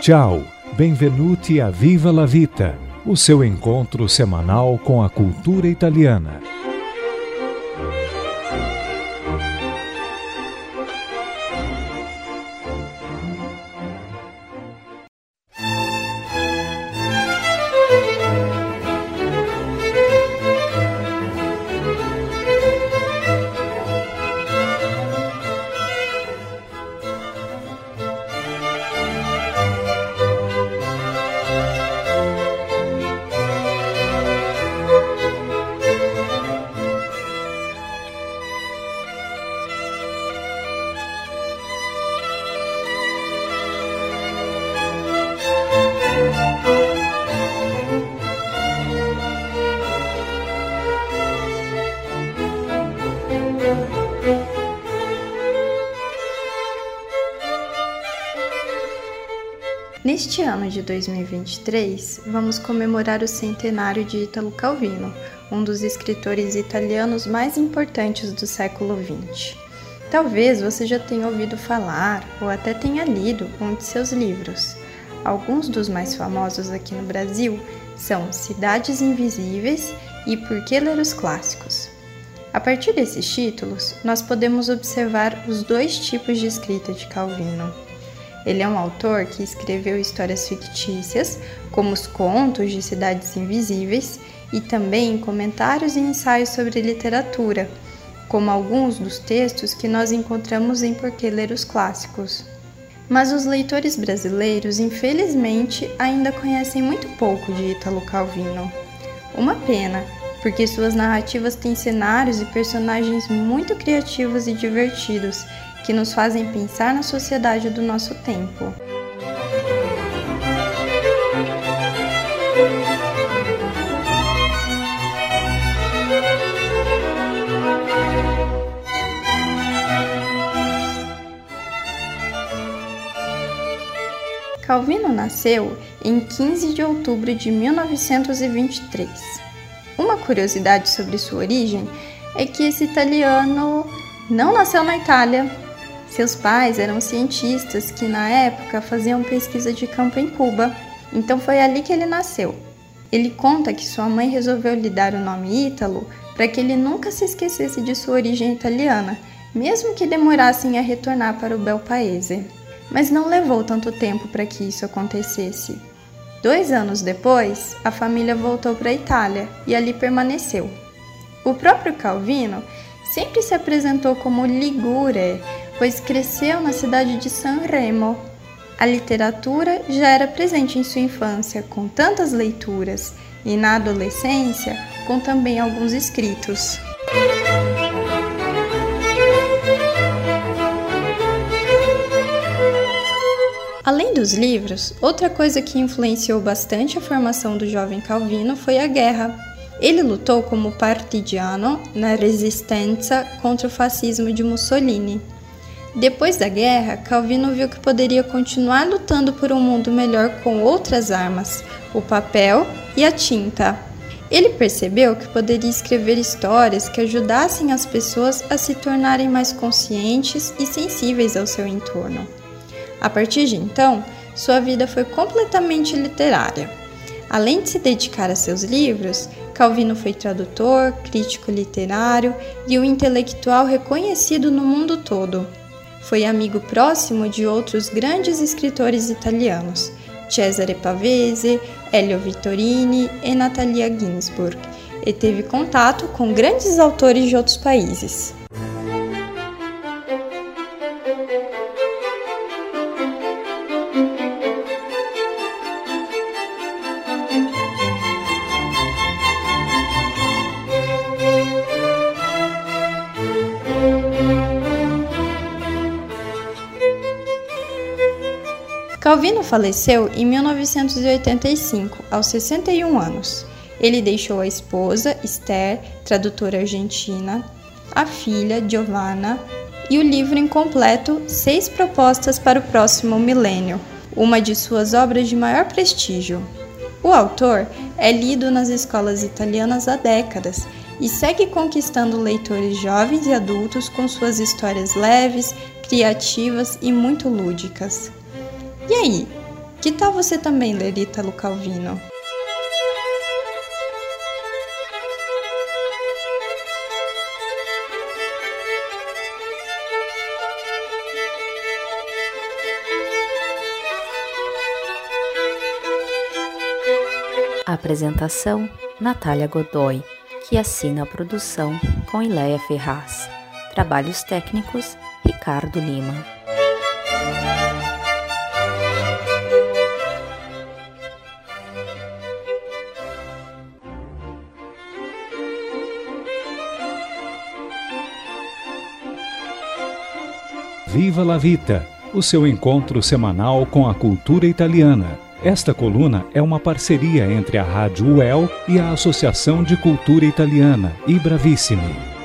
Ciao, benvenuti a Viva la Vita, o seu encontro semanal com a cultura italiana. Neste ano de 2023, vamos comemorar o centenário de Italo Calvino, um dos escritores italianos mais importantes do século XX. Talvez você já tenha ouvido falar ou até tenha lido um de seus livros. Alguns dos mais famosos aqui no Brasil são Cidades Invisíveis e Por que Ler os Clássicos. A partir desses títulos, nós podemos observar os dois tipos de escrita de Calvino. Ele é um autor que escreveu histórias fictícias, como os contos de Cidades Invisíveis, e também comentários e ensaios sobre literatura, como alguns dos textos que nós encontramos em Por que Ler os Clássicos. Mas os leitores brasileiros, infelizmente, ainda conhecem muito pouco de Italo Calvino. Uma pena, porque suas narrativas têm cenários e personagens muito criativos e divertidos, que nos fazem pensar na sociedade do nosso tempo. Calvino nasceu em 15 de outubro de 1923. Uma curiosidade sobre sua origem é que esse italiano não nasceu na Itália. Seus pais eram cientistas que, na época, faziam pesquisa de campo em Cuba, então foi ali que ele nasceu. Ele conta que sua mãe resolveu lhe dar o nome Ítalo para que ele nunca se esquecesse de sua origem italiana, mesmo que demorassem a retornar para o bel paese. Mas não levou tanto tempo para que isso acontecesse. 2 anos depois, a família voltou para a Itália e ali permaneceu. O próprio Calvino sempre se apresentou como ligure, pois cresceu na cidade de Sanremo. A literatura já era presente em sua infância, com tantas leituras, e na adolescência, com também alguns escritos. Além dos livros, outra coisa que influenciou bastante a formação do jovem Calvino foi a guerra. Ele lutou como partigiano na resistência contra o fascismo de Mussolini. Depois da guerra, Calvino viu que poderia continuar lutando por um mundo melhor com outras armas, o papel e a tinta. Ele percebeu que poderia escrever histórias que ajudassem as pessoas a se tornarem mais conscientes e sensíveis ao seu entorno. A partir de então, sua vida foi completamente literária. Além de se dedicar a seus livros, Calvino foi tradutor, crítico literário e um intelectual reconhecido no mundo todo. Foi amigo próximo de outros grandes escritores italianos, Cesare Pavese, Elio Vittorini e Natalia Ginzburg, e teve contato com grandes autores de outros países. Calvino faleceu em 1985, aos 61 anos. Ele deixou a esposa, Esther, tradutora argentina, a filha, Giovanna, e o livro incompleto 6 propostas para o próximo milênio, uma de suas obras de maior prestígio. O autor é lido nas escolas italianas há décadas e segue conquistando leitores jovens e adultos com suas histórias leves, criativas e muito lúdicas. E aí, Que tal você também ler Ítalo Calvino? Apresentação: Natália Godoy, que assina a produção com Ileia Ferraz. Trabalhos técnicos: Ricardo Lima. Viva la Vita, o seu encontro semanal com a cultura italiana. Esta coluna é uma parceria entre a Rádio UEL e a Associação de Cultura Italiana, I Bravissimi.